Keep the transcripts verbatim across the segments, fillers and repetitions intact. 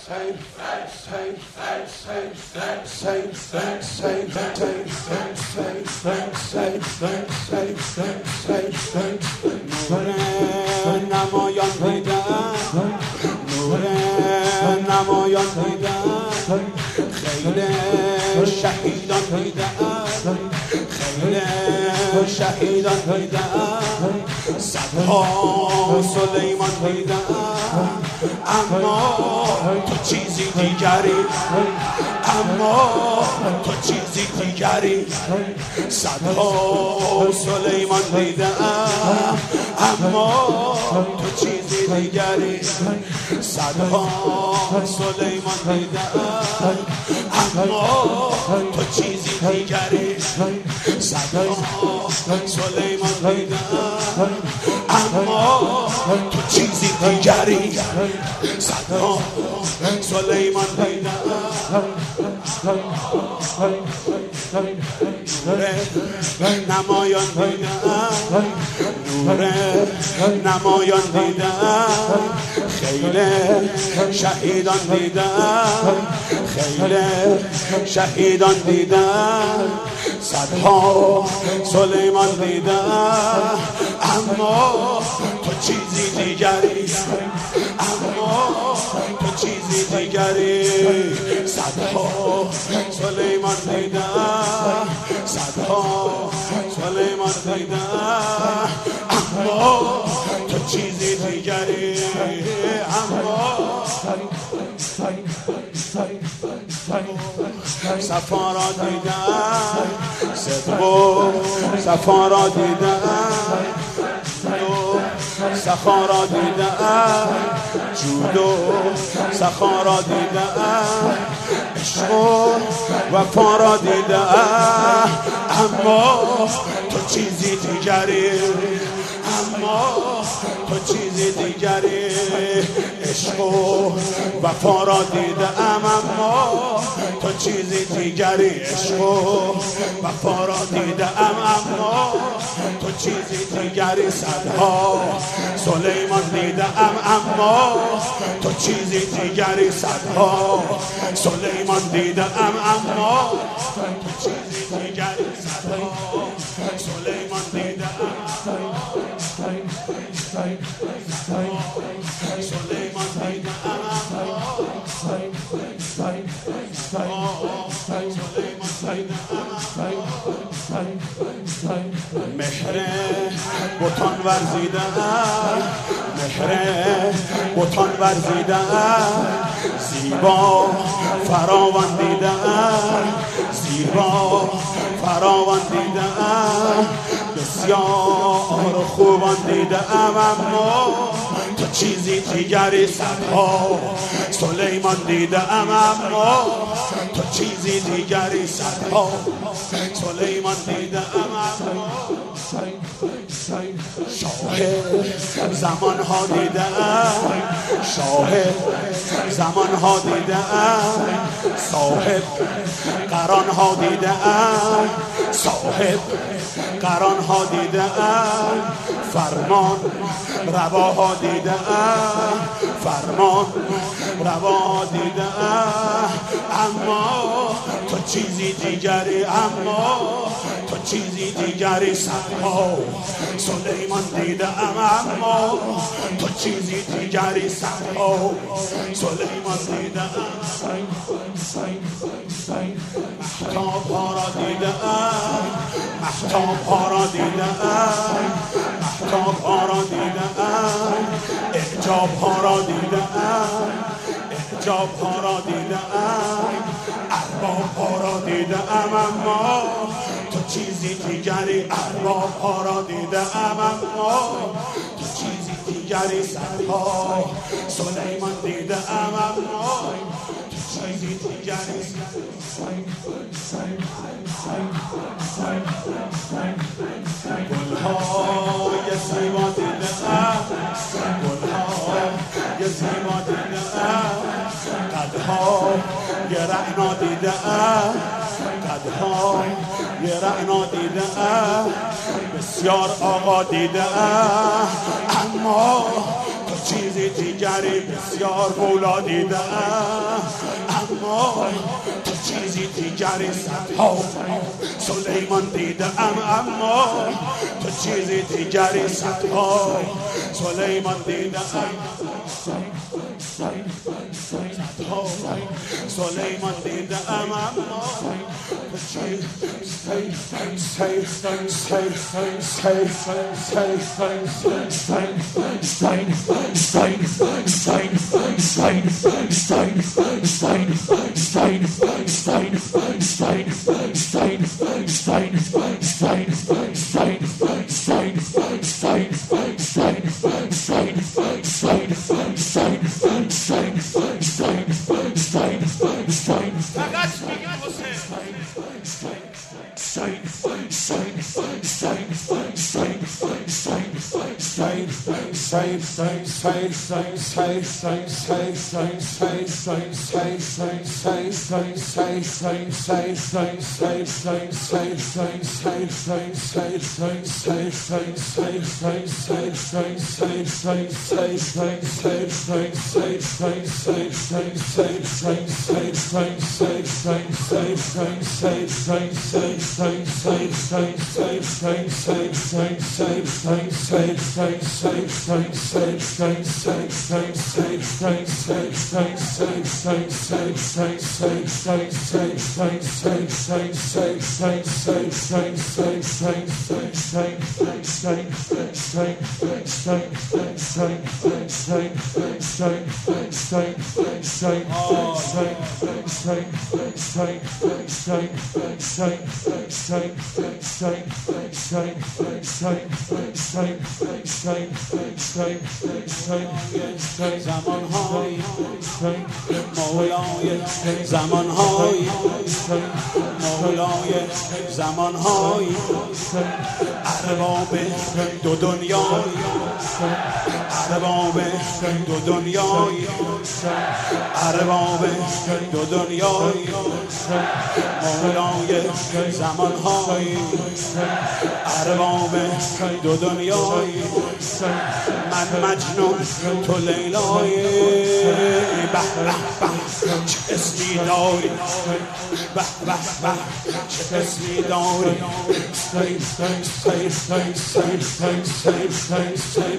نمایان دیدم نور نمایان دیدم خیل شهیدان دیدم خیل شهیدان دیدم صدها سلیمان دیدم اما تو چیزی دیگری اما تو چیزی دیگری صدها سلیمان دیدم اما تو چیزی دیگری صدها سلیمان دیدم اما تو چیزی دیگری صدها سلیمان دیدم اما تو چیزی دیگری صدها سلیمان دیدم نور نمایان دیدم نور نمایان دیدم خیل شهیدان دیدم خیل شهیدان دیدم صدها سلیمان دیدم اما تو چیزی دیگری اما تو چیزی دیگری صدها سلیمان دیدم صدها سلیمان دیدم اما تو چیزی دیگری اما صفا را دیدم صدق و صفا را دیدم سخا را دیدم جود و سخا را دیدم عشق و وفا را دیدم اما تو چیزی دیگری اما تو چیزی دیگری عشق و وفا را دیدم اما تو چیزی دیگری عشق و وفا را دیدم اما تو چیزی دیگری صدها سلیمان دیدم اما تو چیزی دیگری صدها سلیمان دیدم اما تو چیزی دیگری صدها سلیمان دیدم سلیمان دیدم مهر بتان ورزیدم مهر بتان ورزیدم زیبا فراوان دیدم زیبا فراوان دیدم بسیار خوبان دیدم اما تو چیزی دیگری صدها سلیمان دیدم اما تو چیزی دیگری صدها سلیمان دیدم اما شاه زمان ها دیدم شاه زمان ها دیدم صاحب قران ها دیدم صاحب قران ها دیدم فرمان رواها دیدم فرمان رواها دیدم اما تو چیزی دیگری اما تو چیزی دیگری صدها سلیمان دیدم اما تو چیزی دیگری صدها سلیمان دیدم مهتاب ها را دیدم مهتاب ها را دیدم مهتاب ها را دیدم اعجاب ها را دیدم اعجاب ها را دیدم ارباب ها را دیدم اما تو چیزی دیگری ارباب ها را دیدم اما تو چیزی دیگری صدها سلیمان دیدم اما تو چیزی دیگری گلهای زیبا دیدم گلهای زیبا دیدم قدها یه رعنا دیدم قدها یه رعنا دیدم بسیار آقا دیدم اما تو چیزی دیگری بسیار مولا دیدم، اما تو چیزی دیگری صدها سلیمان دیدم، اما تو چیزی دیگری صدها سلیمان دیدم، صدها سلیمان دیدم، اما تو چیزی زمان‌های مولای زمان‌های مولای زمان‌های ارباب دو دنیای ارباب دو دنیای ارباب دو دنیای مولای زمان‌های ارباب دو دنیای من مجنون تو لیلای به به به چه اسمی داری به به به چه اسمی داری سیر سیر سیر سیر سیر سیر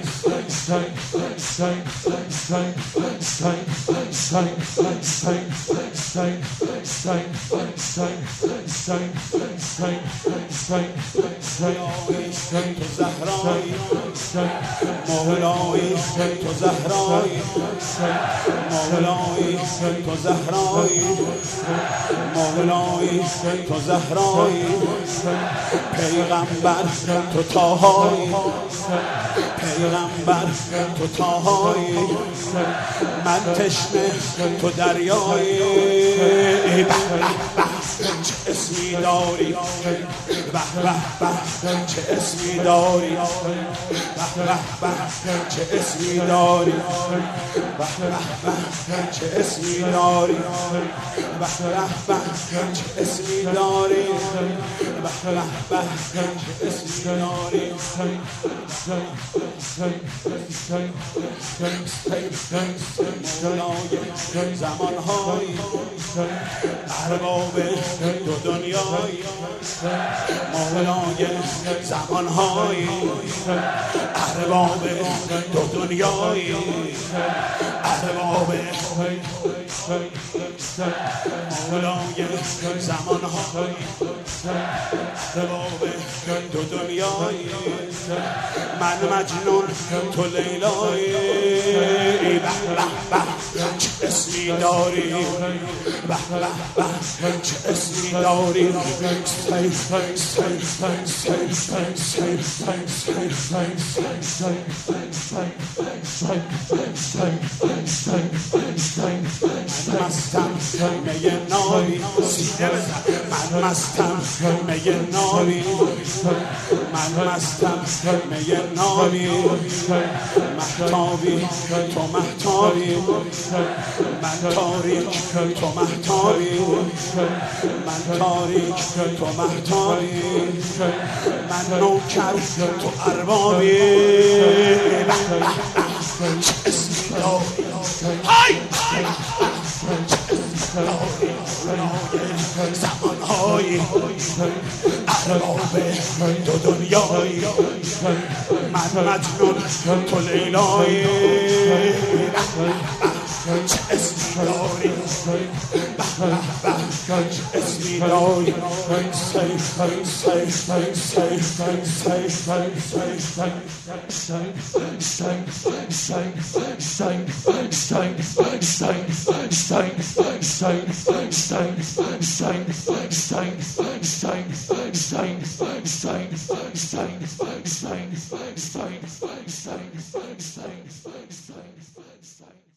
تو زهرایی مولای تو زهرایی مولای تو زهرایی مولای تو زهرایی پیغمبر تو تاهایی پیغمبر تو تاهایی من تشنه تو دریایی به به به چه اسمی داری به به به چه اسمی داری به به به چه اسمی داری به به به چه اسمی داری به به به چه اسمی داری به به به چه اسمی داری مولای زمان‌های ارباب دو دنیای مولای زمان‌های ارباب دو دنیای ارباب مولای زمان‌های ارباب دو دنیای من مجنون تو لیلای به به به چه اسمی داری به به به چه اسمی داری سیر سیر سیر سیر سیر من مستم میه ناری سینه بزن من مستم میه ناری من مستم میه ناری مهتابی تو مهتابی من تاریک تو مهتابی من تاریک تو مهتابی من نوکر تو اربابی چه اسمی داری های زمانهای ارباب دو دنیایی من مجنون تو لیلای چه اسمی داری چه اسمی داری سی سی سی سی سی سی